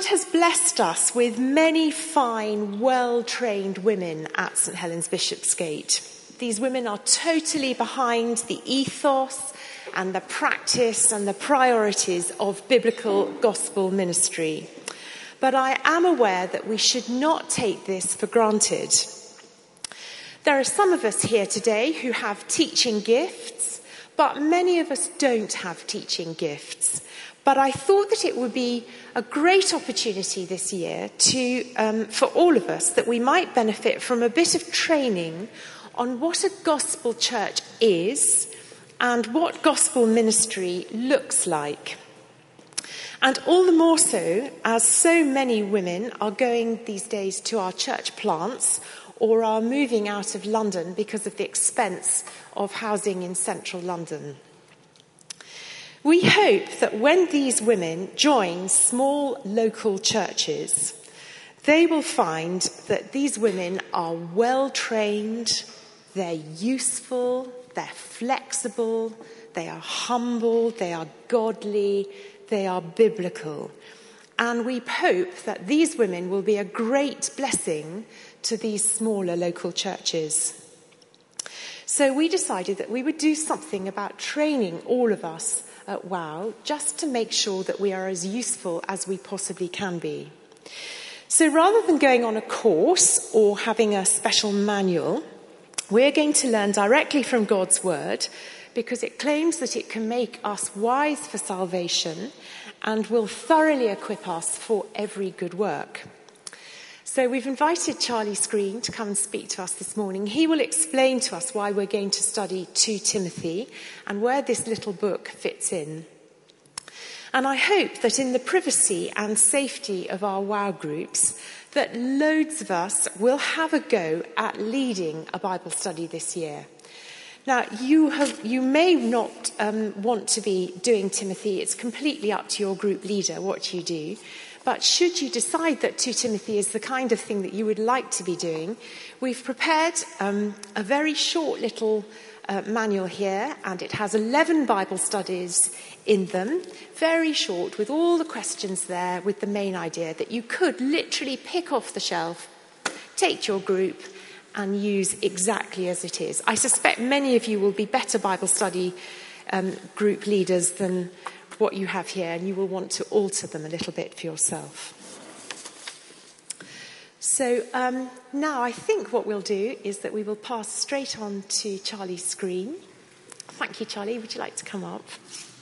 God has blessed us with many fine, well-trained women at St Helens Bishopsgate. These women are totally behind the ethos and the practice and the priorities of biblical gospel ministry. But I am aware that we should not take this for granted. There are some of us here today who have teaching gifts, but many of us don't have teaching gifts. But I thought that it would be a great opportunity this year for all of us, that we might benefit from a bit of training on what a gospel church is and what gospel ministry looks like. And all the more so, as so many women are going these days to our church plants or are moving out of London because of the expense of housing in central London. We hope that when these women join small local churches, they will find that these women are well trained, they're useful, they're flexible, they are humble, they are godly, they are biblical. And we hope that these women will be a great blessing to these smaller local churches. So we decided that we would do something about training all of us at WOW, just to make sure that we are as useful as we possibly can be. So rather than going on a course or having a special manual, we're going to learn directly from God's word, because it claims that it can make us wise for salvation and will thoroughly equip us for every good work. So we've invited Charlie Screen to come and speak to us this morning. He will explain to us why we're going to study 2 Timothy and where this little book fits in. And I hope that in the privacy and safety of our WOW groups, that loads of us will have a go at leading a Bible study this year. Now, you may not want to be doing Timothy. It's completely up to your group leader what you do. But should you decide that 2 Timothy is the kind of thing that you would like to be doing, we've prepared a very short little manual here, and it has 11 Bible studies in them, very short, with all the questions there, with the main idea that you could literally pick off the shelf, take to your group, and use exactly as it is. I suspect many of you will be better Bible study group leaders than what you have here, and you will want to alter them a little bit for yourself. So now I think what we'll do is that we will pass straight on to Charlie's screen. Thank you, Charlie. Would you like to come up?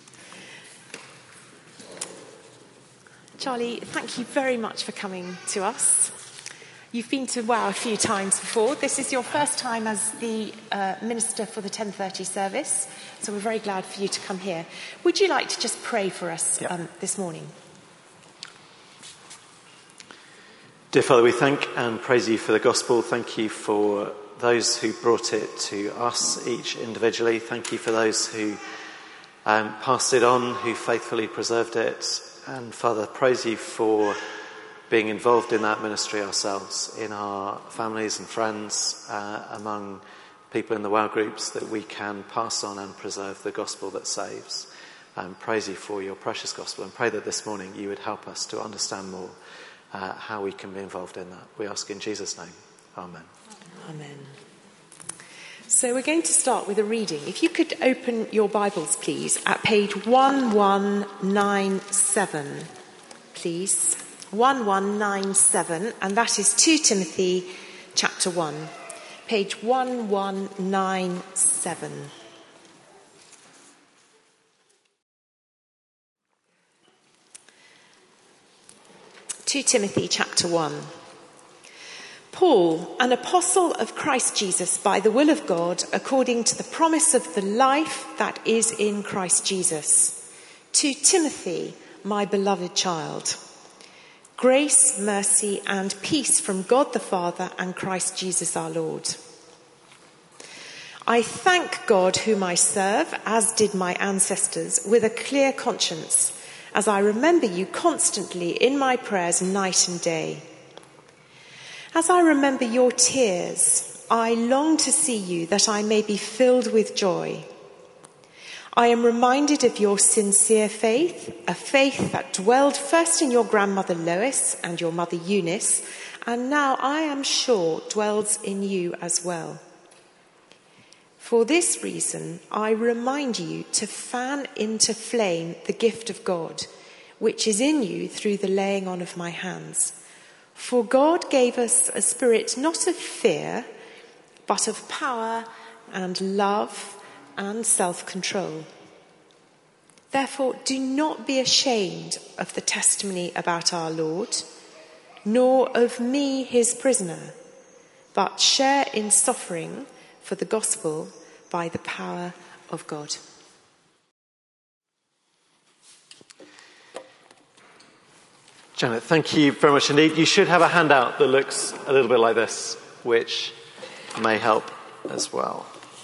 Charlie, thank you very much for coming to us. You've been to WOW a few times before. This is your first time as the minister for the 10:30 service, so we're very glad for you to come here. Would you like to just pray for us this morning? Dear Father, we thank and praise you for the gospel. Thank you for those who brought it to us, each individually. Thank you for those who passed it on, who faithfully preserved it. And Father, praise you for being involved in that ministry ourselves, in our families and friends, among people in the WOW groups, that we can pass on and preserve the gospel that saves. Praise you for your precious gospel, and pray that this morning you would help us to understand more how we can be involved in that. We ask in Jesus' name. Amen. Amen. So we're going to start with a reading. If you could open your Bibles, please, at page 1197, please. 1197, and that is 2 Timothy chapter 1, page 1197. Timothy chapter 1. Paul, an apostle of Christ Jesus by the will of God, according to the promise of the life that is in Christ Jesus. To Timothy, my beloved child. Grace, mercy, and peace from God the Father and Christ Jesus our Lord. I thank God whom I serve, as did my ancestors, with a clear conscience, as I remember you constantly in my prayers night and day. As I remember your tears, I long to see you that I may be filled with joy. I am reminded of your sincere faith, a faith that dwelled first in your grandmother Lois and your mother Eunice, and now I am sure dwells in you as well. For this reason, I remind you to fan into flame the gift of God, which is in you through the laying on of my hands. For God gave us a spirit not of fear, but of power and love and self-control. Therefore, do not be ashamed of the testimony about our Lord, nor of me, his prisoner, but share in suffering for the gospel by the power of God. Janet, thank you very much indeed. You should have a handout that looks a little bit like this, which may help as well.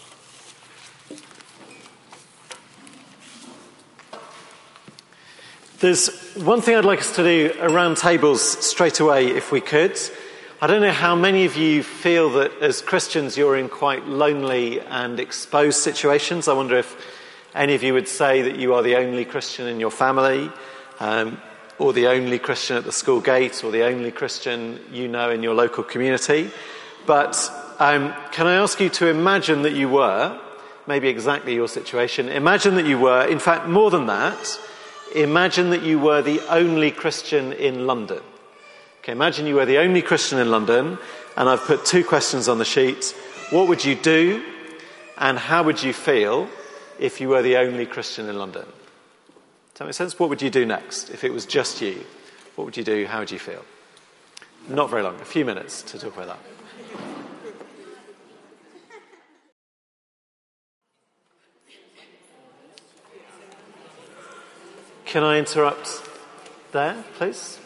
There's one thing I'd like us to do around tables straight away, if we could. I don't know how many of you feel that as Christians you're in quite lonely and exposed situations. I wonder if any of you would say that you are the only Christian in your family, or the only Christian at the school gate, or the only Christian you know in your local community. But can I ask you to imagine that you were, maybe exactly your situation, imagine that you were, in fact more than that, imagine that you were the only Christian in London. Okay, imagine you were the only Christian in London, and I've put 2 questions on the sheet. What would you do, and how would you feel if you were the only Christian in London? Does that make sense? What would you do next if it was just you? What would you do? How would you feel? Not very long, a few minutes to talk about that. Can I interrupt there, please?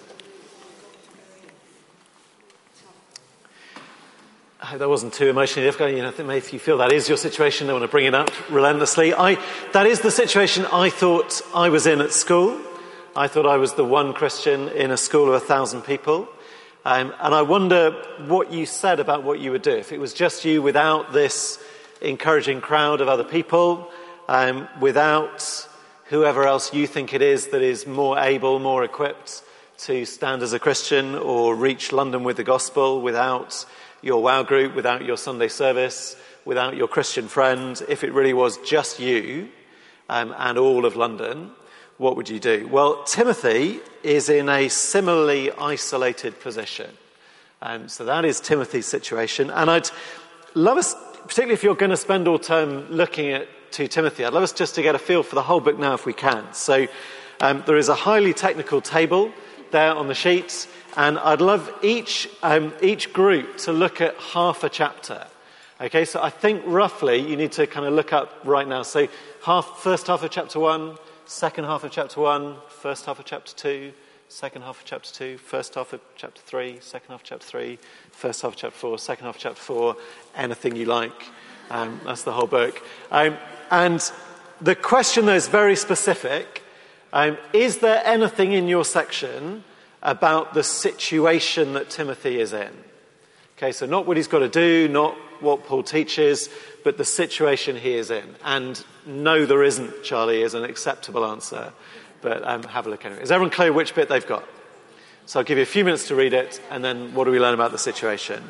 I hope that wasn't too emotionally difficult. I think if you feel that is your situation, I want to bring it up relentlessly. That is the situation I thought I was in at school. I thought I was the one Christian in a school of 1,000 people. And I wonder what you said about what you would do. If it was just you without this encouraging crowd of other people, without whoever else you think it is that is more able, more equipped to stand as a Christian or reach London with the gospel, without your WOW group, without your Sunday service, without your Christian friend, if it really was just you and all of London, what would you do? Well, Timothy is in a similarly isolated position. So that is Timothy's situation. And I'd love us, particularly if you're going to spend all term looking at 2 Timothy, I'd love us just to get a feel for the whole book now if we can. So there is a highly technical table there on the sheet, and I'd love each group to look at half a chapter. Okay, so I think roughly you need to kind of look up right now. So first half of chapter 1, second half of chapter 1, first half of chapter 2, second half of chapter 2, first half of chapter 3, second half of chapter 3, first half of chapter 4, second half of chapter 4, anything you like. That's the whole book. And the question, though, is very specific. Is there anything in your section about the situation that Timothy is in? Okay, so not what he's got to do, not what Paul teaches, but the situation he is in. And no, there isn't, Charlie, is an acceptable answer. But have a look anyway. Is everyone clear which bit they've got? So I'll give you a few minutes to read it, and then what do we learn about the situation?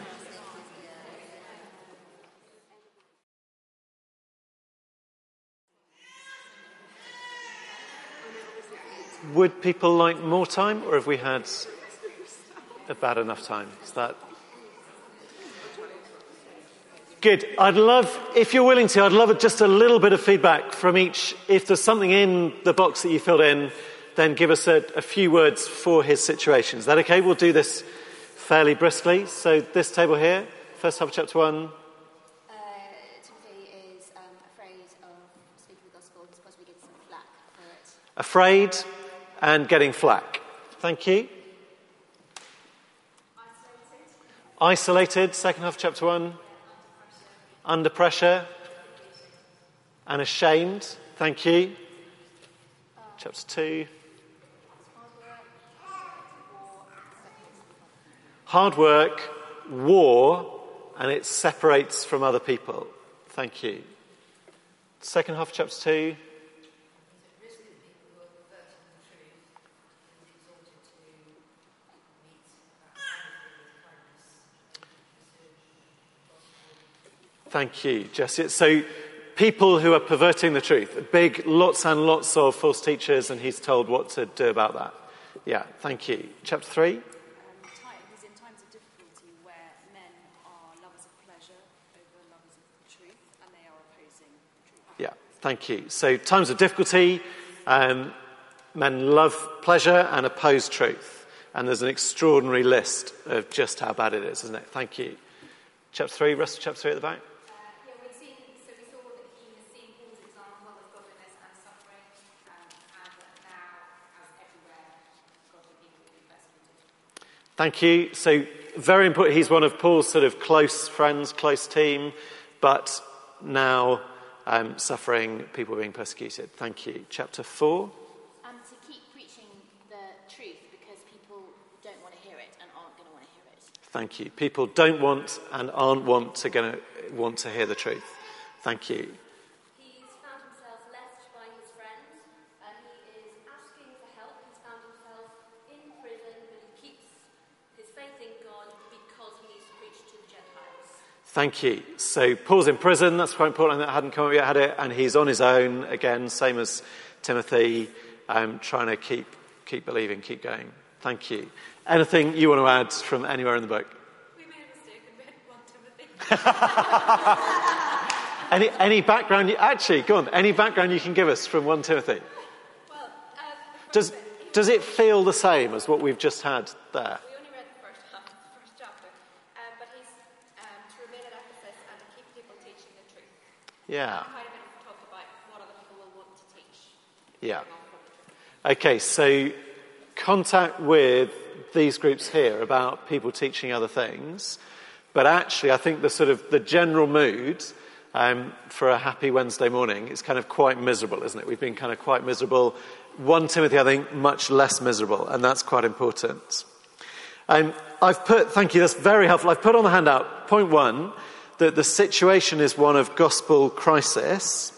Would people like more time, or have we had about enough time? Is that good? I'd love, if you're willing to, I'd love just a little bit of feedback from each. If there's something in the box that you filled in, then give us a few words for his situation. Is that okay? We'll do this fairly briskly. So this table here, first half of chapter 1. Timothy is afraid of speaking the gospel. He's possibly getting some flack for it. Afraid and getting flack. Thank you. Isolated, second half of chapter 1. Under pressure. And ashamed. Thank you. Chapter 2. Hard work, war, and it separates from other people. Thank you. Second half of chapter 2. Thank you, Jesse. So people who are perverting the truth, lots and lots of false teachers, and he's told what to do about that. Yeah, thank you. Chapter 3. He's in times of difficulty where men are lovers of pleasure over lovers of truth, and they are opposing the truth. Yeah, thank you. So times of difficulty, men love pleasure and oppose truth. And there's an extraordinary list of just how bad it is, isn't it? Thank you. Chapter 3, rest of chapter 3 at the back. We saw that he has seen Paul's example of godliness and suffering, and now, as everywhere, godly people will be persecuted. Thank you. So very important. He's one of Paul's sort of close friends, close team, but now suffering, people being persecuted. Thank you. Chapter 4. To keep preaching the truth because people don't want to hear it and aren't going to want to hear it. Thank you. People don't want and aren't want to hear the truth. Thank you. He's found himself left by his friends, and he is asking for help. He's found himself in prison, but he keeps his faith in God because he needs to preach to the Gentiles. Thank you. So Paul's in prison. That's quite important. That hadn't come up yet, had it? And he's on his own again, same as Timothy, trying to keep believing, keep going. Thank you. Anything you want to add from anywhere in the book? We made a mistake and read 1 Timothy. Any background? Actually, go on. Any background you can give us from 1 Timothy? Well, Does it feel the same as what we've just had there? we only read the first half of the first chapter, but he's to remain at Ephesus and to keep people teaching the truth. Yeah. Quite a bit of talk about what other people will want to teach. Yeah. Okay, so contact with these groups here about people teaching other things. But actually, I think the general mood for a happy Wednesday morning is kind of quite miserable, isn't it? We've been kind of quite miserable. 1 Timothy, I think, much less miserable, and that's quite important. Thank you, that's very helpful. I've put on the handout, point 1, that the situation is one of gospel crisis.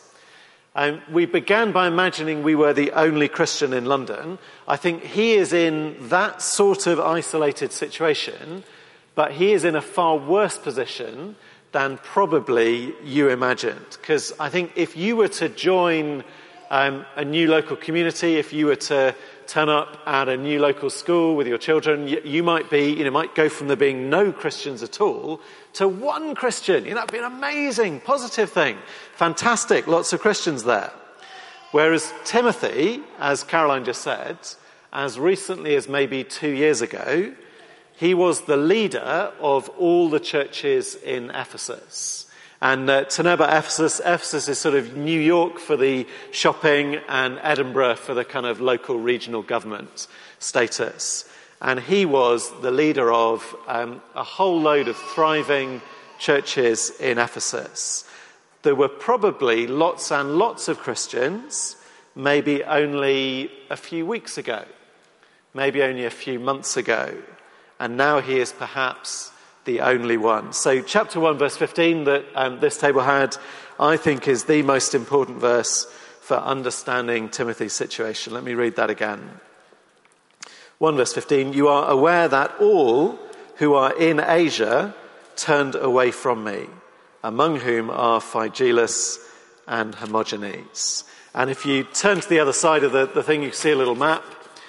We began by imagining we were the only Christian in London. I think he is in that sort of isolated situation, but he is in a far worse position than probably you imagined. Because I think if you were to join a new local community, if you were to turn up at a new local school with your children, you might go from there being no Christians at all to one Christian. That'd be an amazing, positive thing. Fantastic, lots of Christians there. Whereas Timothy, as Caroline just said, as recently as maybe 2 years ago, he was the leader of all the churches in Ephesus. And to know about Ephesus is sort of New York for the shopping and Edinburgh for the kind of local regional government status. And he was the leader of a whole load of thriving churches in Ephesus. There were probably lots and lots of Christians, maybe only a few weeks ago, maybe only a few months ago. And now he is perhaps the only one. So chapter 1, verse 15 that this table had, I think is the most important verse for understanding Timothy's situation. Let me read that again. 1 verse 15, you are aware that all who are in Asia turned away from me, among whom are Phygelus and Hermogenes. And if you turn to the other side of the thing, you can see a little map.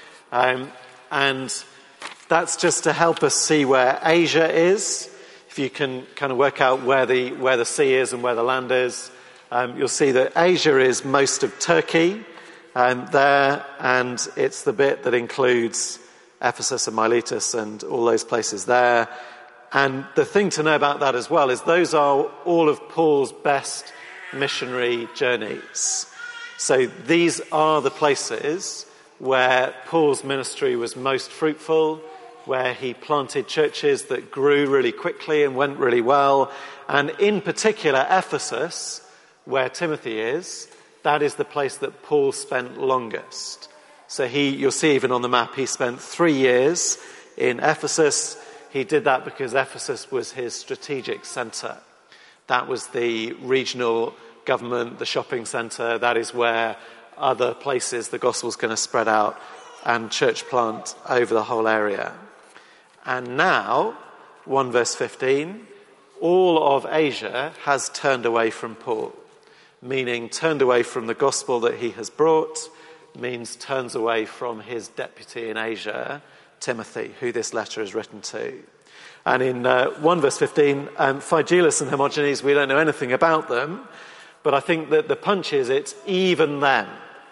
And that's just to help us see where Asia is. If you can kind of work out where the sea is and where the land is, you'll see that Asia is most of Turkey there, and it's the bit that includes Ephesus and Miletus and all those places there. And the thing to know about that as well is those are all of Paul's best missionary journeys. So these are the places where Paul's ministry was most fruitful, where he planted churches that grew really quickly and went really well. And in particular, Ephesus, where Timothy is, that is the place that Paul spent longest. So you'll see even on the map, he spent 3 years in Ephesus. He did that because Ephesus was his strategic centre. That was the regional government, the shopping centre. That is where other places the gospel's going to spread out and church plant over the whole area. And now, 1 verse 15, all of Asia has turned away from Paul, meaning turned away from the gospel that he has brought, means turns away from his deputy in Asia, Timothy, who this letter is written to. And in 1 verse 15, Phygelus and Hermogenes, we don't know anything about them, but I think that the punch is it's even then,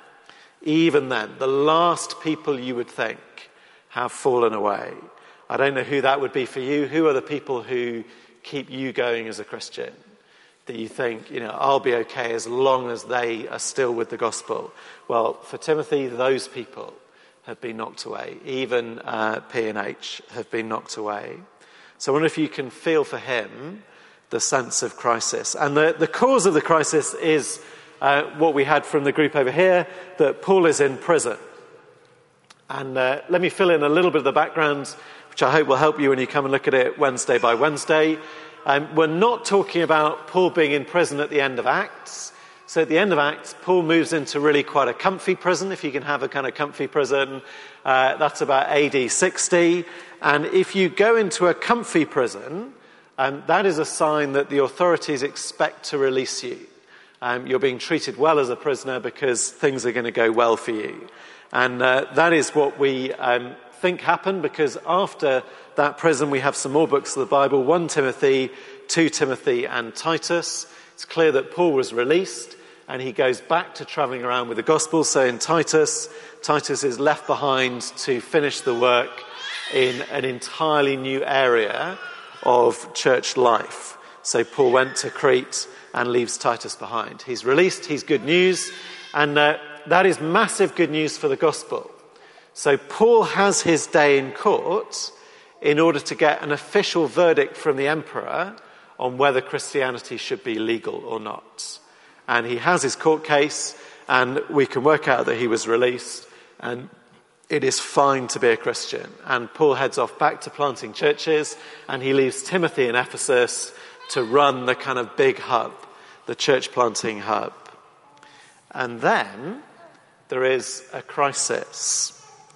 the last people you would think have fallen away. I don't know who that would be for you. Who are the people who keep you going as a Christian? That you think, I'll be okay as long as they are still with the gospel. Well, for Timothy, those people have been knocked away. Even P&H have been knocked away. So I wonder if you can feel for him the sense of crisis. And the cause of the crisis is what we had from the group over here, that Paul is in prison. And let me fill in a little bit of the background, which I hope will help you when you come and look at it Wednesday by Wednesday. We're not talking about Paul being in prison at the end of Acts. So at the end of Acts, Paul moves into really quite a comfy prison, if you can have a kind of comfy prison. That's about AD 60. And if you go into a comfy prison, that is a sign that the authorities expect to release you. You're being treated well as a prisoner because things are going to go well for you. And that is what we think happened, because after that prison we have some more books of the Bible, 1 Timothy, 2 Timothy and Titus. It's clear that Paul was released and he goes back to travelling around with the gospel. So in Titus is left behind to finish the work in an entirely new area of church life. So Paul went to Crete and leaves Titus behind. He's released, he's good news, and that is massive good news for the gospel. So Paul has his day in court in order to get an official verdict from the emperor on whether Christianity should be legal or not. And he has his court case, and we can work out that he was released, and it is fine to be a Christian. And Paul heads off back to planting churches, and he leaves Timothy in Ephesus to run the kind of big hub, the church planting hub. And then there is a crisis.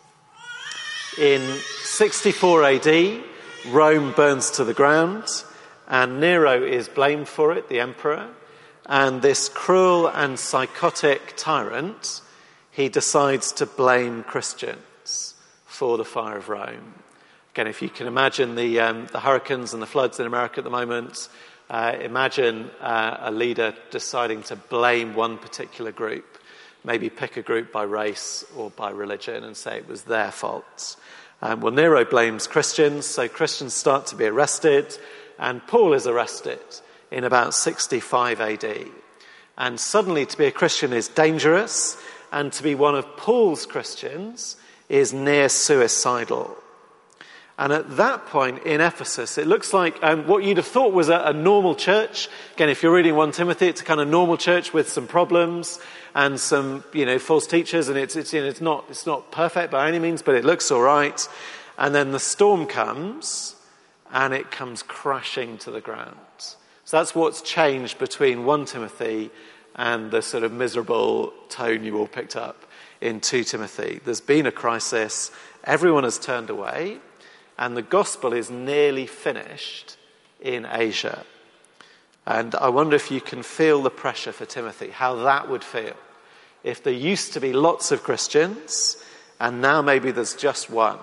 In 64 AD, Rome burns to the ground, and Nero is blamed for it, the emperor. And this cruel and psychotic tyrant, he decides to blame Christians for the fire of Rome. Again, if you can imagine the hurricanes and the floods in America at the moment, imagine a leader deciding to blame one particular group. Maybe pick a group by race or by religion and say it was their fault. Well, Nero blames Christians, so Christians start to be arrested, and Paul is arrested in about 65 AD. And suddenly to be a Christian is dangerous, and to be one of Paul's Christians is near suicidal. And at that point in Ephesus, it looks like what you'd have thought was a normal church. Again, if you're reading 1 Timothy, it's a kind of normal church with some problems and some, false teachers, and it's not perfect by any means, but it looks all right. And then the storm comes, and it comes crashing to the ground. So that's what's changed between 1 Timothy and the sort of miserable tone you all picked up in 2 Timothy. There's been a crisis, everyone has turned away, and the gospel is nearly finished in Asia. And I wonder if you can feel the pressure for Timothy, how that would feel. If there used to be lots of Christians, and now maybe there's just one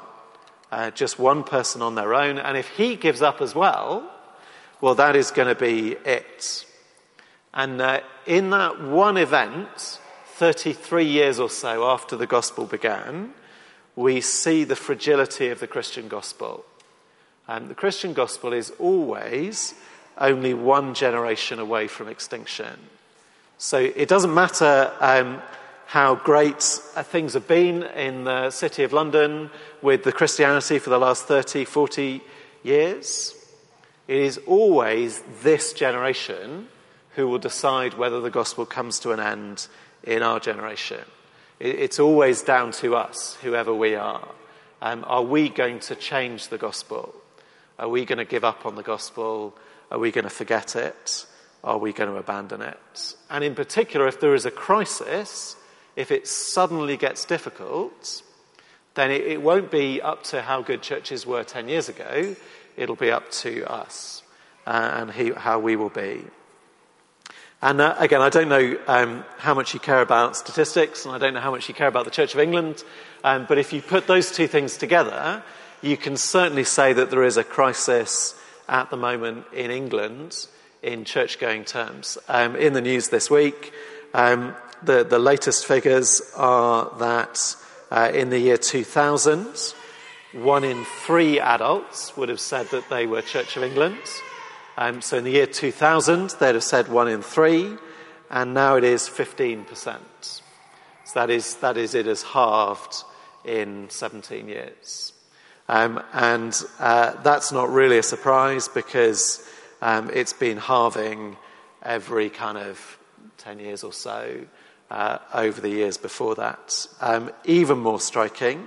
person on their own, and if he gives up as well, that is going to be it. And in that one event, 33 years or so after the gospel began, we see the fragility of the Christian gospel. And the Christian gospel is always only one generation away from extinction. So it doesn't matter how great things have been in the city of London with the Christianity for the last 30, 40 years. It is always this generation who will decide whether the gospel comes to an end in our generation. It's always down to us, whoever we are. Are we going to change the gospel? Are we going to give up on the gospel? Are we going to forget it? Are we going to abandon it? And in particular, if there is a crisis, if it suddenly gets difficult, then it won't be up to how good churches were 10 years ago. It'll be up to us. and how we will be. And again, I don't know how much you care about statistics, and I don't know how much you care about the Church of England, but if you put those two things together, you can certainly say that there is a crisis at the moment in England in church-going terms. In the news this week, the latest figures are that in the year 2000, 1 in 3 adults would have said that they were Church of England. So in the year 2000, they'd have said 1 in 3, and now it is 15%. So that is it has halved in 17 years. And that's not really a surprise, because it's been halving every kind of 10 years or so over the years before that. Even more striking,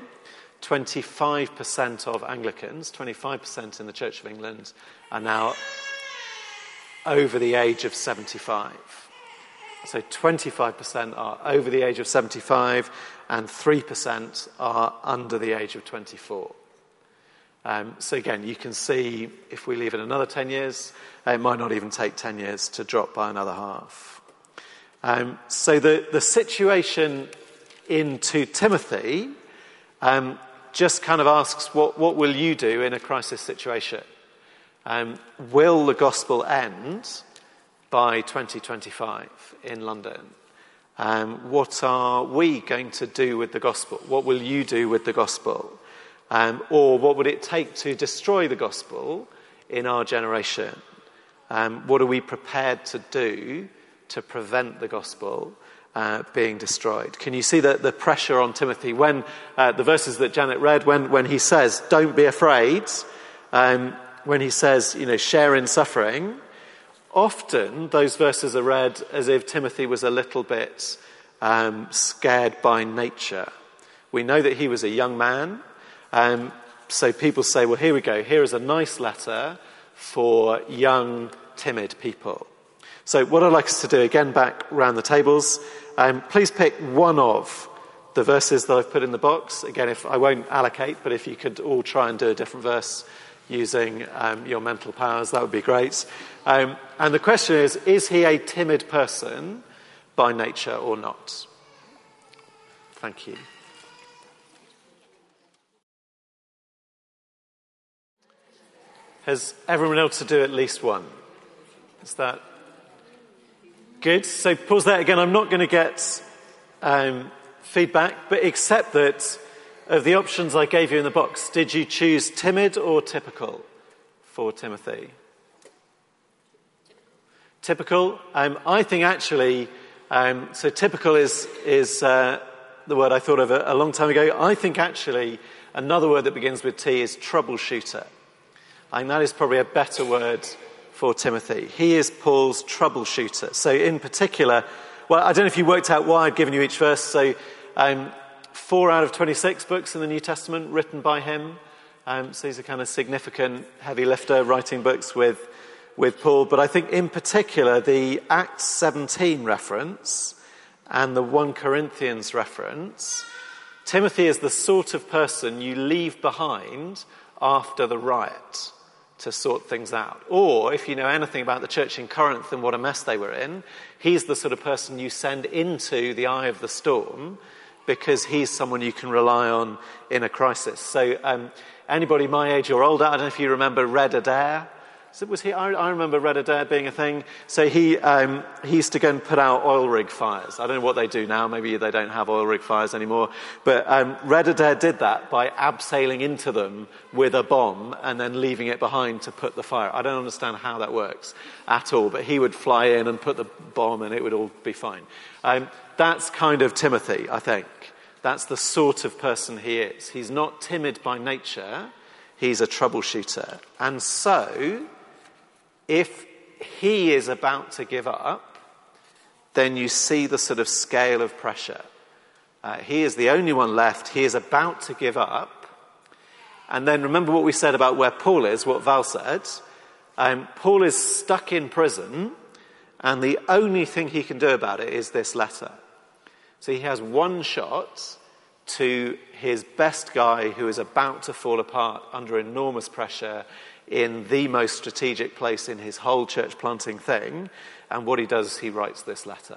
25% of Anglicans, 25% in the Church of England, are now over the age of 75. So 25% are over the age of 75, and 3% are under the age of 24. So again, you can see if we leave it another 10 years, it might not even take 10 years to drop by another half. So the situation in 2 Timothy just kind of asks, what will you do in a crisis situation? Will the gospel end by 2025 in London? What are we going to do with the gospel? What will you do with the gospel? Or what would it take to destroy the gospel in our generation? What are we prepared to do to prevent the gospel being destroyed? Can you see the pressure on Timothy when the verses that Janet read, when he says, don't be afraid, when he says, share in suffering, often those verses are read as if Timothy was a little bit scared by nature. We know that he was a young man, so people say, well, here we go. Here is a nice letter for young, timid people. So what I'd like us to do, again, back round the tables, please pick one of the verses that I've put in the box. Again, if I won't allocate, but if you could all try and do a different verse using your mental powers, that would be great. And the question is he a timid person by nature or not? Thank you. Has everyone else to do at least one? Is that good? So pause there. Again, I'm not going to get feedback, but except that of the options I gave you in the box, did you choose timid or typical for Timothy? Typical. I think actually, so typical is the word I thought of a long time ago. I think actually another word that begins with T is troubleshooter. I think that is probably a better word for Timothy. He is Paul's troubleshooter. So in particular, well, I don't know if you worked out why I'd given you each verse. So 4 out of 26 books in the New Testament written by him. So he's a kind of significant heavy lifter writing books with Paul. But I think in particular the Acts 17 reference and the 1 Corinthians reference, Timothy is the sort of person you leave behind after the riot to sort things out. Or, if you know anything about the church in Corinth and what a mess they were in, he's the sort of person you send into the eye of the storm because he's someone you can rely on in a crisis. So anybody my age or older, I don't know if you remember Red Adair. Was he? I remember Red Adair being a thing. So he used to go and put out oil rig fires. I don't know what they do now. Maybe they don't have oil rig fires anymore. But Red Adair did that by abseiling into them with a bomb and then leaving it behind to put the fire. I don't understand how that works at all. But he would fly in and put the bomb and it would all be fine. That's kind of Timothy, I think. That's the sort of person he is. He's not timid by nature. He's a troubleshooter. And so, if he is about to give up, then you see the sort of scale of pressure. He is the only one left. He is about to give up. And then remember what we said about where Paul is, what Val said. Paul is stuck in prison, and the only thing he can do about it is this letter. So he has one shot to his best guy who is about to fall apart under enormous pressure in the most strategic place in his whole church planting thing. And what he does, he writes this letter.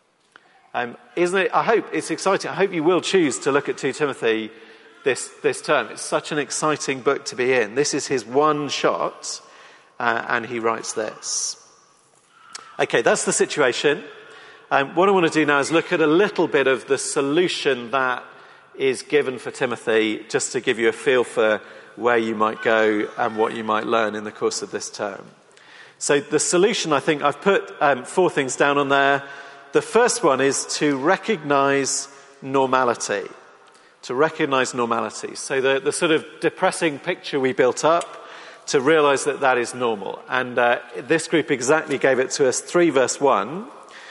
Isn't it? I hope it's exciting. I hope you will choose to look at 2 Timothy this term. It's such an exciting book to be in. This is his one shot, and he writes this. Okay, that's the situation. What I want to do now is look at a little bit of the solution that is given for Timothy, just to give you a feel for where you might go and what you might learn in the course of this term. So the solution, I think, I've put 4 things down on there. The first one is to recognise normality. To recognise normality. So the sort of depressing picture we built up, to realise that that is normal. And this group exactly gave it to us. 3 verse 1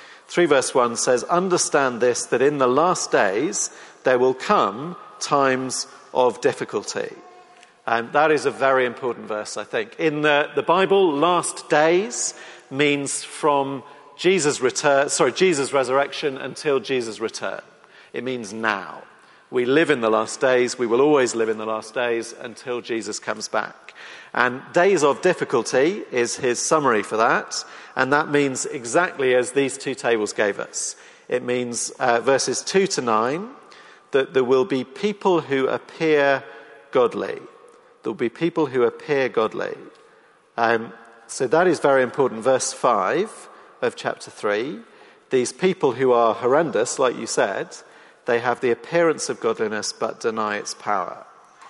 says, "Understand this, that in the last days there will come times of difficulty." And that is a very important verse, I think. In the Bible, last days means from Jesus' resurrection until Jesus' return. It means now. We live in the last days. We will always live in the last days until Jesus comes back. And days of difficulty is his summary for that. And that means exactly as these 2 tables gave us. It means verses 2 to 9, that there will be people who appear godly. There will be people who appear godly. So that is very important. Verse 5 of chapter 3. These people who are horrendous, like you said, they have the appearance of godliness but deny its power.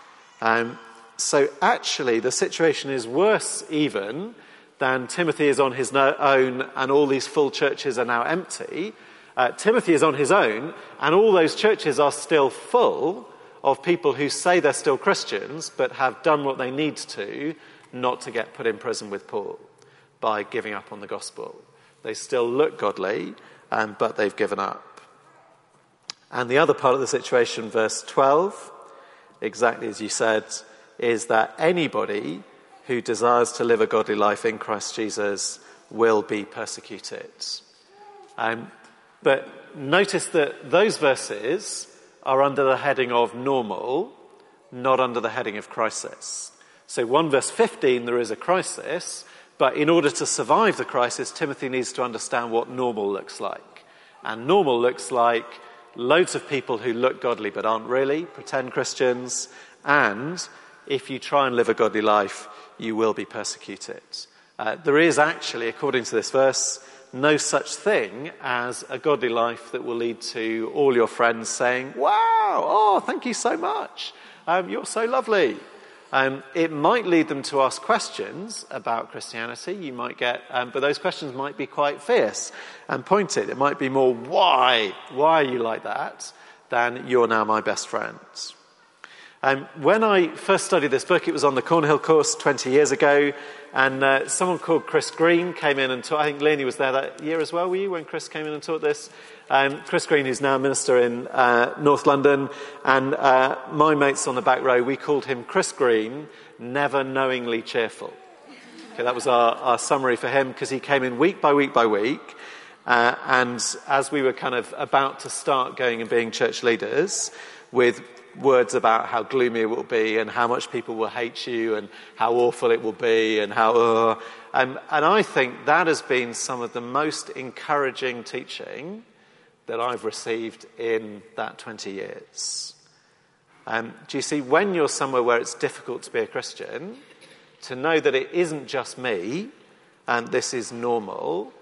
So actually the situation is worse even than Timothy is on his own and all these full churches are now empty. Timothy is on his own and all those churches are still full of people who say they're still Christians but have done what they need to not to get put in prison with Paul by giving up on the gospel. They still look godly, but they've given up. And the other part of the situation, verse 12, exactly as you said, is that anybody who desires to live a godly life in Christ Jesus will be persecuted. But notice that those verses are under the heading of normal, not under the heading of crisis. So 1 verse 15, there is a crisis, but in order to survive the crisis, Timothy needs to understand what normal looks like. And normal looks like loads of people who look godly but aren't really, pretend Christians, and if you try and live a godly life, you will be persecuted. There is actually, according to this verse, no such thing as a godly life that will lead to all your friends saying, "Wow, oh, thank you so much. You're so lovely." It might lead them to ask questions about Christianity. You might get, but those questions might be quite fierce and pointed. It might be more, why are you like that, than you're now my best friend. When I first studied this book, it was on the Cornhill course 20 years ago, and someone called Chris Green came in and taught. I think Leonie was there that year as well, were you, when Chris came in and taught this? Chris Green, who's now a minister in North London, and my mates on the back row, we called him Chris Green, never knowingly cheerful. Okay, that was our summary for him, because he came in week by week by week, and as we were kind of about to start going and being church leaders, with words about how gloomy it will be and how much people will hate you and how awful it will be and how... and I think that has been some of the most encouraging teaching that I've received in that 20 years. Do you see, when you're somewhere where it's difficult to be a Christian, to know that it isn't just me and this is normal,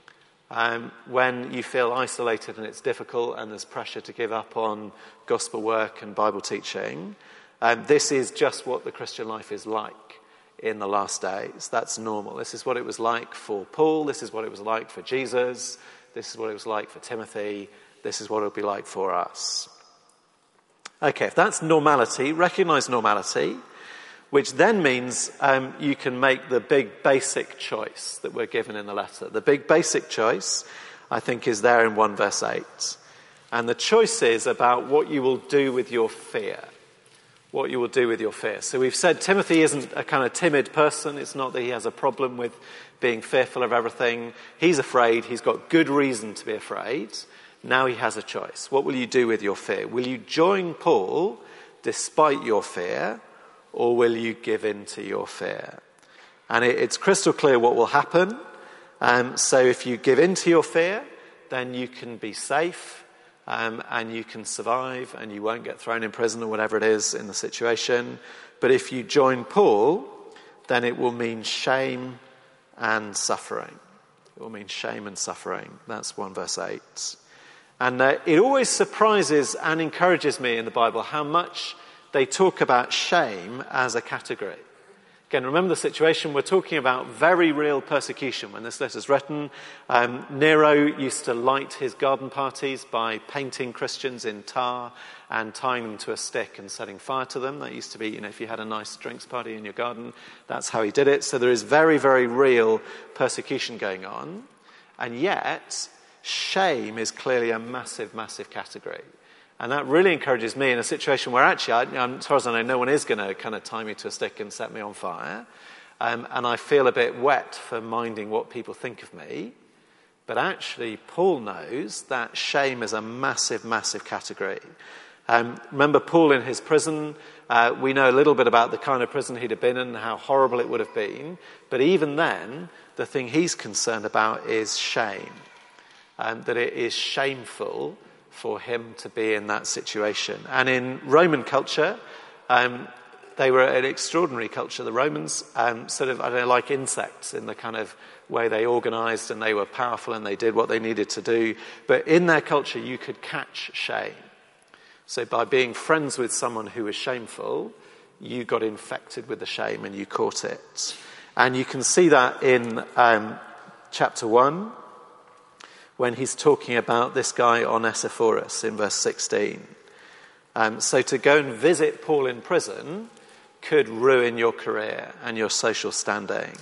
when you feel isolated and it's difficult and there's pressure to give up on gospel work and Bible teaching, this is just what the Christian life is like in the last days. That's normal. This is what it was like for Paul. This is what it was like for Jesus. This is what it was like for Timothy. This is what it'll be like for us. Okay, if that's normality, recognise normality, which then means you can make the big basic choice that we're given in the letter. The big basic choice, I think, is there in 1 verse 8. And the choice is about what you will do with your fear. What you will do with your fear. So we've said Timothy isn't a kind of timid person. It's not that he has a problem with being fearful of everything. He's afraid. He's got good reason to be afraid. Now he has a choice. What will you do with your fear? Will you join Paul despite your fear, or will you give in to your fear? And it's crystal clear what will happen. So if you give in to your fear, then you can be safe, and you can survive, and you won't get thrown in prison or whatever it is in the situation. But if you join Paul, then it will mean shame and suffering. It will mean shame and suffering. That's 1 verse 8. And it always surprises and encourages me in the Bible how much they talk about shame as a category. Again, remember the situation, we're talking about very real persecution when this letter's written. Nero used to light his garden parties by painting Christians in tar and tying them to a stick and setting fire to them. That used to be, if you had a nice drinks party in your garden, that's how he did it. So there is very, very real persecution going on. And yet, shame is clearly a massive, massive category. And that really encourages me in a situation where actually, as far as I know, no one is going to kind of tie me to a stick and set me on fire. And I feel a bit wet for minding what people think of me. But actually, Paul knows that shame is a massive, massive category. Remember Paul in his prison. We know a little bit about the kind of prison he'd have been in and how horrible it would have been. But even then, the thing he's concerned about is shame. That it is shameful for him to be in that situation. And in Roman culture, they were an extraordinary culture. The Romans, like insects in the kind of way they organised, and they were powerful and they did what they needed to do. But in their culture, you could catch shame. So by being friends with someone who was shameful, you got infected with the shame and you caught it. And you can see that in chapter 1, when he's talking about this guy Onesiphorus in verse 16. So to go and visit Paul in prison could ruin your career and your social standing.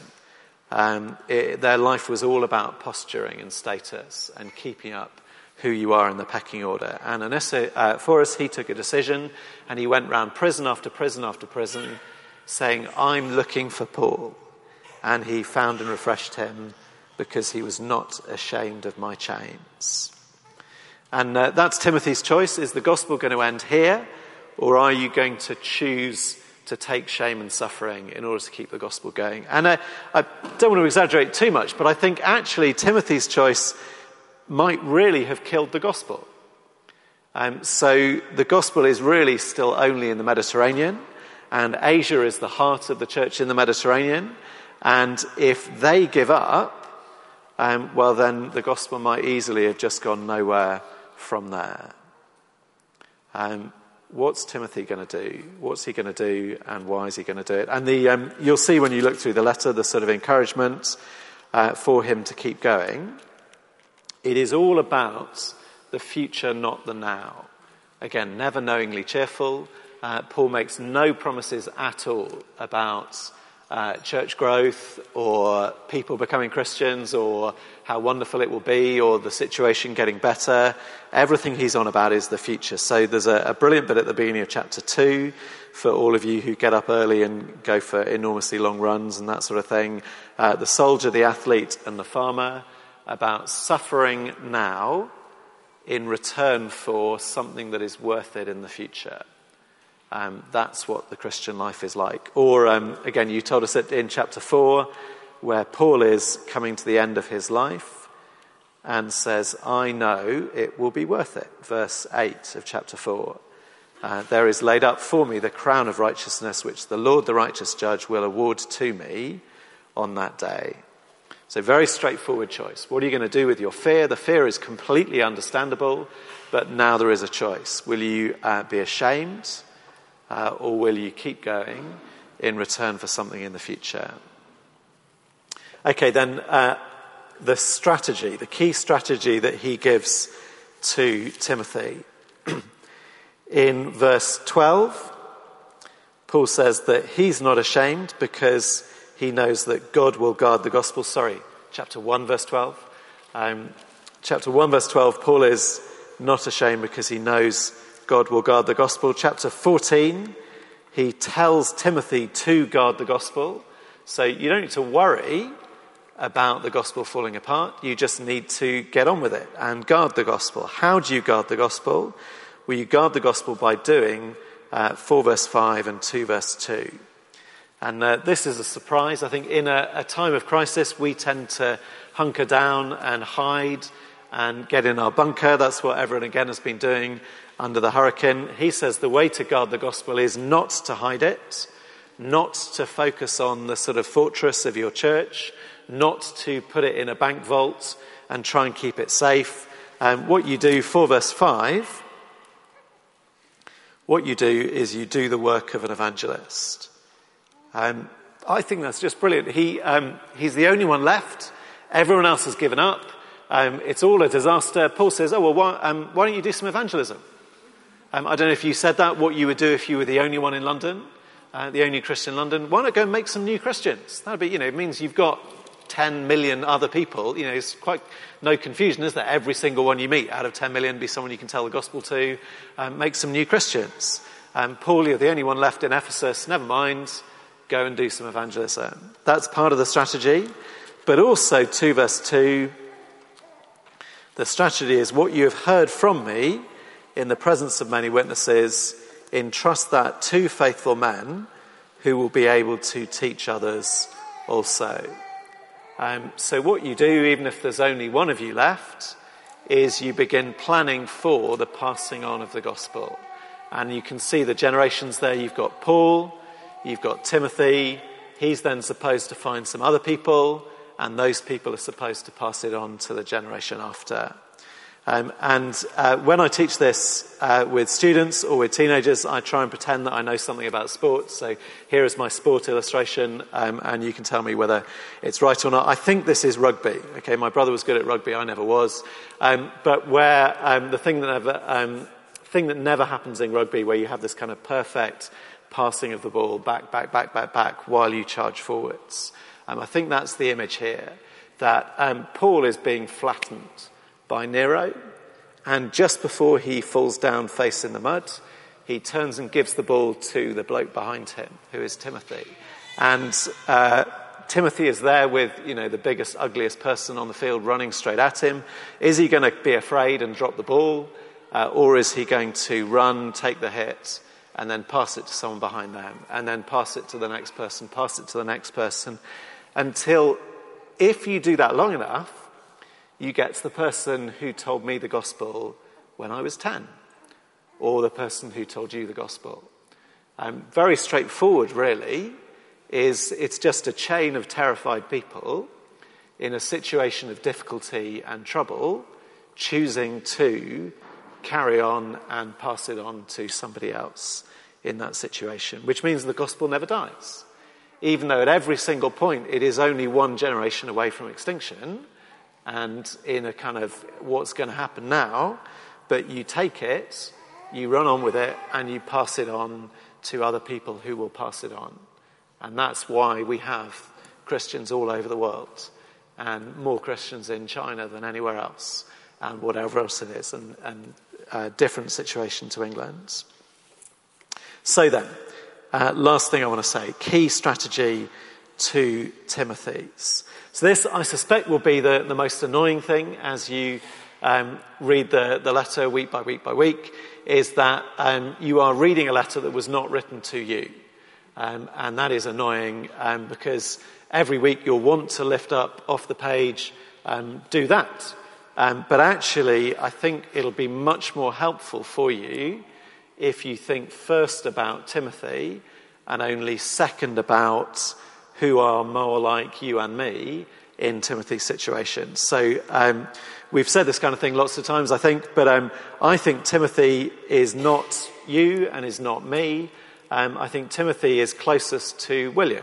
Their life was all about posturing and status and keeping up who you are in the pecking order. And Onesiphorus, he took a decision, and he went round prison after prison after prison saying, I'm looking for Paul. And he found and refreshed him, because he was not ashamed of my chains. And that's Timothy's choice. Is the gospel going to end here, or are you going to choose to take shame and suffering in order to keep the gospel going? And I don't want to exaggerate too much, but I think actually Timothy's choice might really have killed the gospel. So the gospel is really still only in the Mediterranean, and Asia is the heart of the church in the Mediterranean. And if they give up, well, then the gospel might easily have just gone nowhere from there. What's Timothy going to do? What's he going to do, and why is he going to do it? And you'll see when you look through the letter the sort of encouragement for him to keep going. It is all about the future, not the now. Again, never knowingly cheerful. Paul makes no promises at all about church growth or people becoming Christians or how wonderful it will be or the situation getting better. Everything he's on about is the future. So there's a brilliant bit at the beginning of chapter 2 for all of you who get up early and go for enormously long runs and that sort of thing. The soldier, the athlete and the farmer, about suffering now in return for something that is worth it in the future. That's what the Christian life is like. Or, again, you told us that in chapter 4, where Paul is coming to the end of his life and says, I know it will be worth it. Verse 8 of chapter 4. There is laid up for me the crown of righteousness, which the Lord, the righteous judge, will award to me on that day. So very straightforward choice. What are you going to do with your fear? The fear is completely understandable, but now there is a choice. Will you be ashamed? Or will you keep going in return for something in the future? Okay, then the strategy, the key strategy that he gives to Timothy. In verse 12, Paul says that he's not ashamed because he knows that God will guard the gospel. Chapter 1, verse 12. Chapter 1, verse 12, Paul is not ashamed because he knows God will guard the gospel. Chapter 14, he tells Timothy to guard the gospel. So you don't need to worry about the gospel falling apart. You just need to get on with it and guard the gospel. How do you guard the gospel? Well, you guard the gospel by doing 4 verse 5 and 2 verse 2. And this is a surprise. I think in a time of crisis, we tend to hunker down and hide and get in our bunker. That's what everyone again has been doing under the hurricane. He says the way to guard the gospel is not to hide it, not to focus on the sort of fortress of your church, not to put it in a bank vault and try and keep it safe. What you do, for verse 5, what you do is you do the work of an evangelist. I think that's just brilliant. He's the only one left. Everyone else has given up. It's all a disaster. Paul says, why don't you do some evangelism? I don't know if you said that, what you would do if you were the only one in London, the only Christian in London. Why not go and make some new Christians? That would be, it means you've got 10 million other people. It's quite no confusion, is there? Every single one you meet out of 10 million be someone you can tell the gospel to. Make some new Christians. Paul, you're the only one left in Ephesus. Never mind. Go and do some evangelism. That's part of the strategy. But also, 2 verse 2, the strategy is what you have heard from me in the presence of many witnesses, entrust that to faithful men who will be able to teach others also. So what you do, even if there's only one of you left, is you begin planning for the passing on of the gospel. And you can see the generations there. You've got Paul, you've got Timothy. He's then supposed to find some other people, and those people are supposed to pass it on to the generation after. When I teach this with students or with teenagers, I try and pretend that I know something about sports. So here is my sport illustration, and you can tell me whether it's right or not. I think this is rugby. Okay, my brother was good at rugby. I never was. But where the thing that never happens in rugby, where you have this kind of perfect passing of the ball back while you charge forwards. I think that's the image here, that Paul is being flattened by Nero, and just before he falls down face in the mud, he turns and gives the ball to the bloke behind him, who is Timothy. And Timothy is there with, the biggest, ugliest person on the field running straight at him. Is he going to be afraid and drop the ball? Or is he going to run, take the hit, and then pass it to someone behind them, and then pass it to the next person, until, if you do that long enough, you get to the person who told me the gospel when I was 10, or the person who told you the gospel. Very straightforward, really. It's just a chain of terrified people in a situation of difficulty and trouble, choosing to carry on and pass it on to somebody else in that situation, which means the gospel never dies. Even though at every single point it is only one generation away from extinction, and in a kind of what's going to happen now, but you take it, you run on with it, and you pass it on to other people who will pass it on. And that's why we have Christians all over the world, and more Christians in China than anywhere else, and whatever else it is, and a different situation to England. So then, last thing I want to say, key strategy to Timothy's. So this, I suspect, will be the most annoying thing as you read the letter week by week by week, is that you are reading a letter that was not written to you. And that is annoying because every week you'll want to lift up off the page, do that. But actually, I think it'll be much more helpful for you if you think first about Timothy and only second about who are more like you and me in Timothy's situation. So we've said this kind of thing lots of times, I think, but I think Timothy is not you and is not me. I think Timothy is closest to William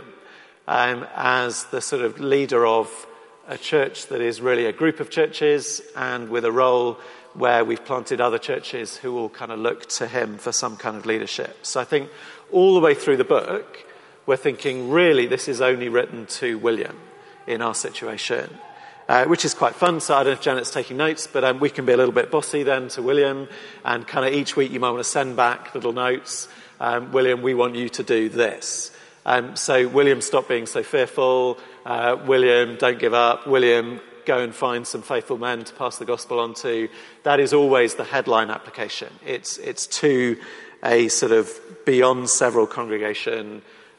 as the sort of leader of a church that is really a group of churches, and with a role where we've planted other churches who will kind of look to him for some kind of leadership. So I think all the way through the book, we're thinking, really, this is only written to William in our situation, which is quite fun. So I don't know if Janet's taking notes, but we can be a little bit bossy then to William, and kind of each week you might want to send back little notes. William, we want you to do this. So William, stop being so fearful. William, don't give up. William, go and find some faithful men to pass the gospel on to. That is always the headline application. It's to a sort of beyond several congregation,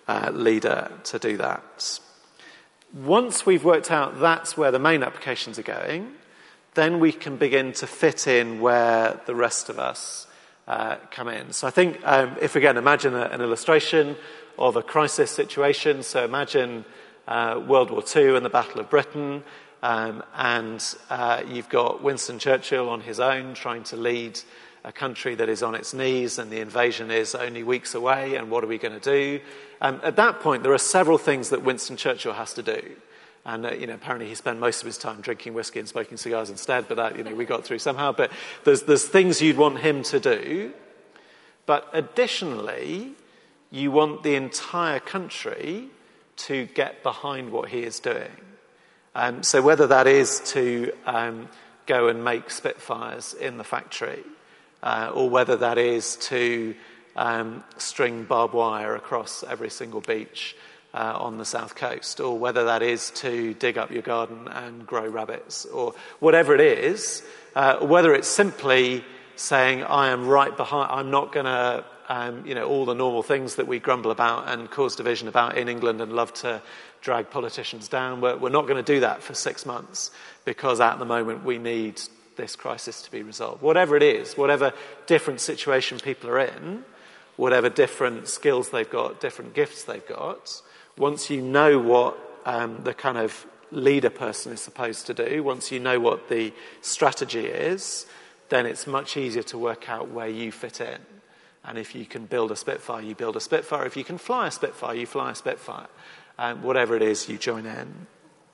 leader to do that. Once we've worked out that's where the main applications are going, then we can begin to fit in where the rest of us come in. So I think if, again, imagine an illustration of a crisis situation. So imagine World War II and the Battle of Britain, and you've got Winston Churchill on his own trying to lead a country that is on its knees and the invasion is only weeks away, and what are we going to do? At that point, there are several things that Winston Churchill has to do. And, apparently he spent most of his time drinking whiskey and smoking cigars instead, but that, we got through somehow. But there's things you'd want him to do. But additionally, you want the entire country to get behind what he is doing. So whether that is to go and make Spitfires in the factory, or whether that is to string barbed wire across every single beach on the south coast, or whether that is to dig up your garden and grow rabbits, or whatever it is, whether it's simply saying, I am right behind, I'm not going to, all the normal things that we grumble about and cause division about in England and love to drag politicians down. We're not going to do that for 6 months because at the moment we need this crisis to be resolved. Whatever it is, whatever different situation people are in, whatever different skills they've got, different gifts they've got, once you know what the kind of leader person is supposed to do, once you know what the strategy is, then it's much easier to work out where you fit in. And if you can build a Spitfire, you build a Spitfire. If you can fly a Spitfire, you fly a Spitfire. Whatever it is, you join in.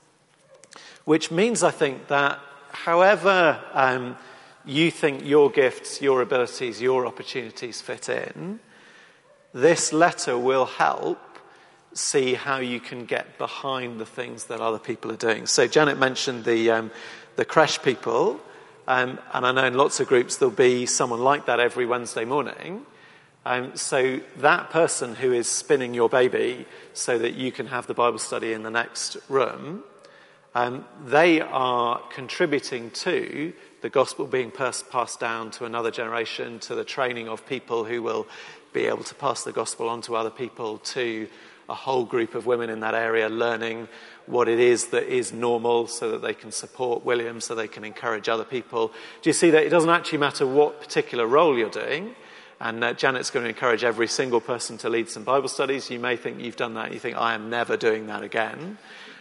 Which means, I think, that however you think your gifts, your abilities, your opportunities fit in, this letter will help see how you can get behind the things that other people are doing. So Janet mentioned the creche people, and I know in lots of groups there'll be someone like that every Wednesday morning. So that person who is spinning your baby so that you can have the Bible study in the next room, they are contributing to the gospel being passed down to another generation, to the training of people who will be able to pass the gospel on to other people, to a whole group of women in that area learning what it is that is normal so that they can support William, so they can encourage other people. Do you see that it doesn't actually matter what particular role you're doing? And Janet's going to encourage every single person to lead some Bible studies. You may think you've done that. You think, I am never doing that again.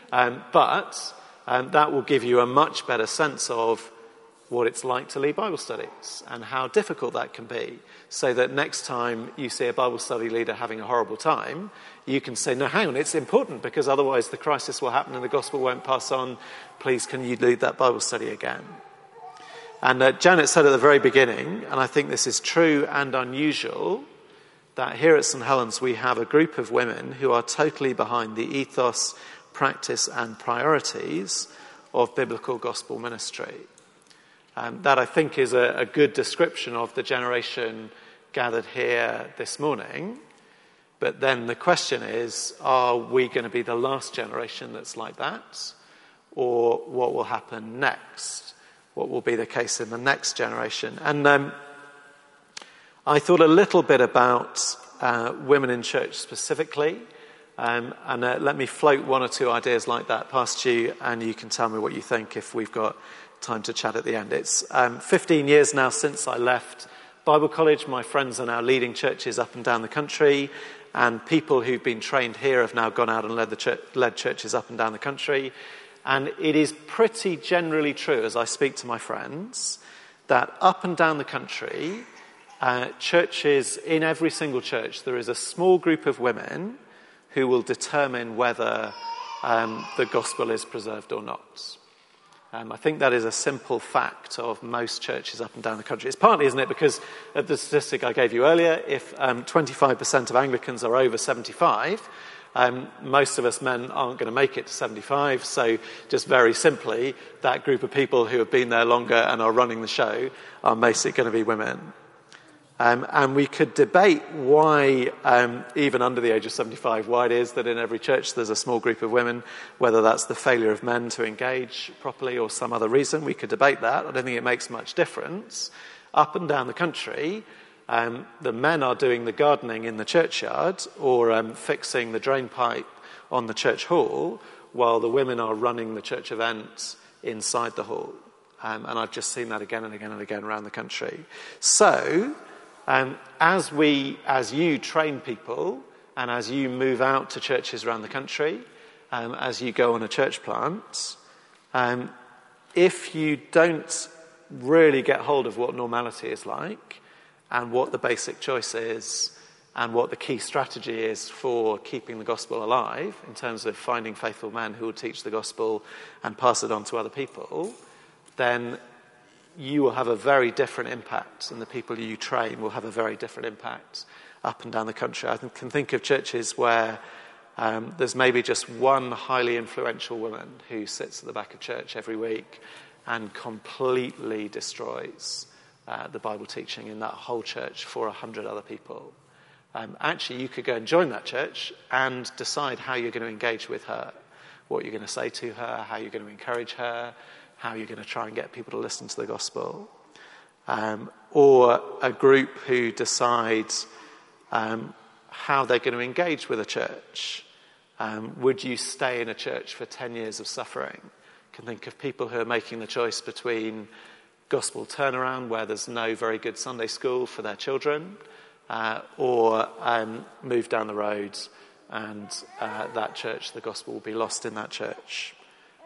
But that will give you a much better sense of what it's like to lead Bible studies and how difficult that can be, so that next time you see a Bible study leader having a horrible time, you can say, no, hang on, it's important because otherwise the crisis will happen and the gospel won't pass on. Please, can you lead that Bible study again? And Janet said at the very beginning, and I think this is true and unusual, that here at St Helens we have a group of women who are totally behind the ethos, practice and priorities of biblical gospel ministry. That, I think, is a good description of the generation gathered here this morning. But then the question is, are we going to be the last generation that's like that? Or what will happen next? What will be the case in the next generation? And I thought a little bit about women in church specifically. And let me float one or two ideas like that past you, and you can tell me what you think if we've got time to chat at the end. It's 15 years now since I left Bible College. My friends are now leading churches up and down the country, and people who've been trained here have now gone out and led churches up and down the country. And it is pretty generally true, as I speak to my friends, that up and down the country, churches, in every single church, there is a small group of women who will determine whether the gospel is preserved or not. I think that is a simple fact of most churches up and down the country. It's partly, isn't it, because of the statistic I gave you earlier, if 25% of Anglicans are over 75, most of us men aren't going to make it to 75, so just very simply, that group of people who have been there longer and are running the show are mostly going to be women. And we could debate why, even under the age of 75, why it is that in every church there's a small group of women, whether that's the failure of men to engage properly or some other reason. We could debate that. I don't think it makes much difference. Up and down the country, The men are doing the gardening in the churchyard or fixing the drain pipe on the church hall, while the women are running the church events inside the hall. And I've just seen that again and again and again around the country. So, as you train people and as you move out to churches around the country, as you go on a church plant, if you don't really get hold of what normality is like and what the basic choice is and what the key strategy is for keeping the gospel alive in terms of finding faithful men who will teach the gospel and pass it on to other people, then you will have a very different impact, and the people you train will have a very different impact up and down the country. I can think of churches where there's maybe just one highly influential woman who sits at the back of church every week and completely destroys the Bible teaching in that whole church for 100 other people. Actually, you could go and join that church and decide how you're going to engage with her, what you're going to say to her, how you're going to encourage her, how you're going to try and get people to listen to the gospel. Or a group who decides how they're going to engage with a church. Would you stay in a church for 10 years of suffering? You can think of people who are making the choice between gospel turnaround, where there's no very good Sunday school for their children, or move down the road and that church, the gospel will be lost in that church.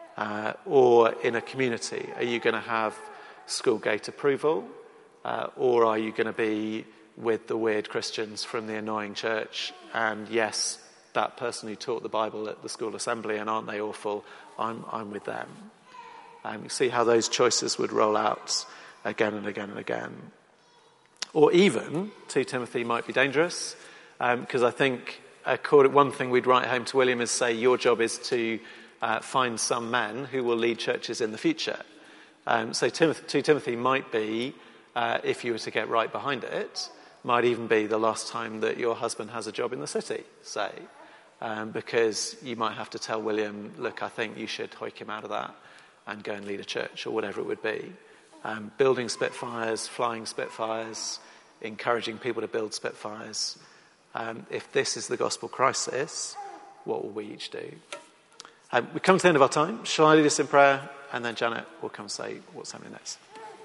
Or in a community, are you going to have school gate approval, or are you going to be with the weird Christians from the annoying church? And yes, that person who taught the Bible at the school assembly, and aren't they awful? I'm with them. You see how those choices would roll out again and again and again. Or even 2 Timothy might be dangerous, because I think one thing we'd write home to William is say your job is to find some men who will lead churches in the future. So 2 Timothy might be, if you were to get right behind it, might even be the last time that your husband has a job in the city, say. Because you might have to tell William, look, I think you should hoik him out of that and go and lead a church, or whatever it would be. Building Spitfires, flying Spitfires, encouraging people to build Spitfires. If this is the gospel crisis, what will we each do? We come to the end of our time. Shall I lead us in prayer? And then Janet will come and say what's happening next.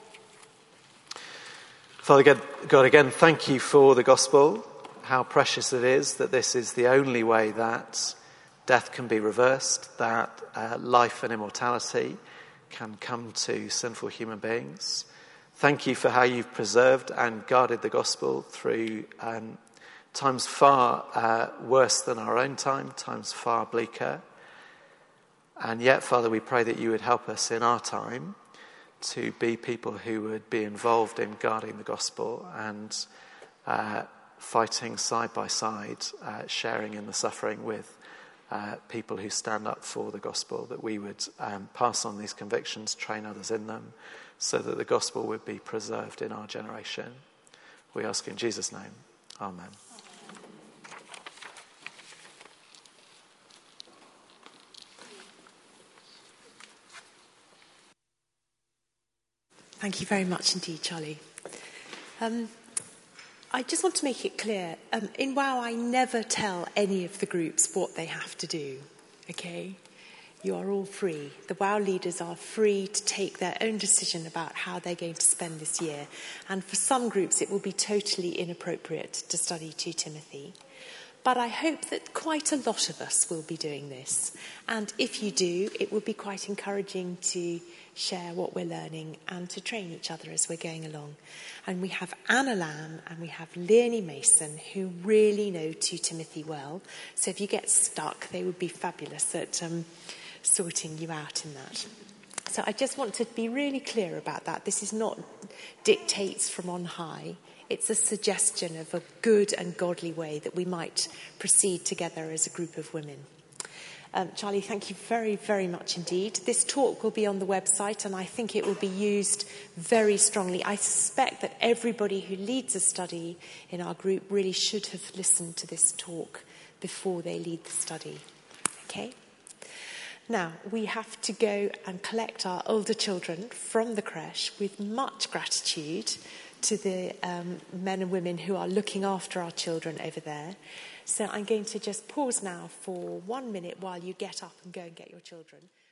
Father God, again, thank you for the gospel. How precious it is that this is the only way that death can be reversed, that life and immortality can come to sinful human beings. Thank you for how you've preserved and guarded the gospel through times far worse than our own time, times far bleaker. And yet, Father, we pray that you would help us in our time to be people who would be involved in guarding the gospel and fighting side by side, sharing in the suffering with people who stand up for the gospel, that we would pass on these convictions, train others in them, so that the gospel would be preserved in our generation. We ask in Jesus' name. Amen. Thank you very much indeed, Charlie. I just want to make it clear, in WOW I never tell any of the groups what they have to do, okay? You are all free. The WOW leaders are free to take their own decision about how they're going to spend this year. And for some groups it will be totally inappropriate to study 2 Timothy. But I hope that quite a lot of us will be doing this. And if you do, it will be quite encouraging to share what we're learning and to train each other as we're going along. And we have Anna Lamb and we have Leonie Mason, who really know 2 Timothy well. So if you get stuck, they would be fabulous at sorting you out in that. So I just want to be really clear about that. This is not dictates from on high. It's a suggestion of a good and godly way that we might proceed together as a group of women. Charlie, thank you very, very much indeed. This talk will be on the website and I think it will be used very strongly. I suspect that everybody who leads a study in our group really should have listened to this talk before they lead the study. Okay? Now, we have to go and collect our older children from the creche with much gratitude to the men and women who are looking after our children over there. So I'm going to just pause now for 1 minute while you get up and go and get your children.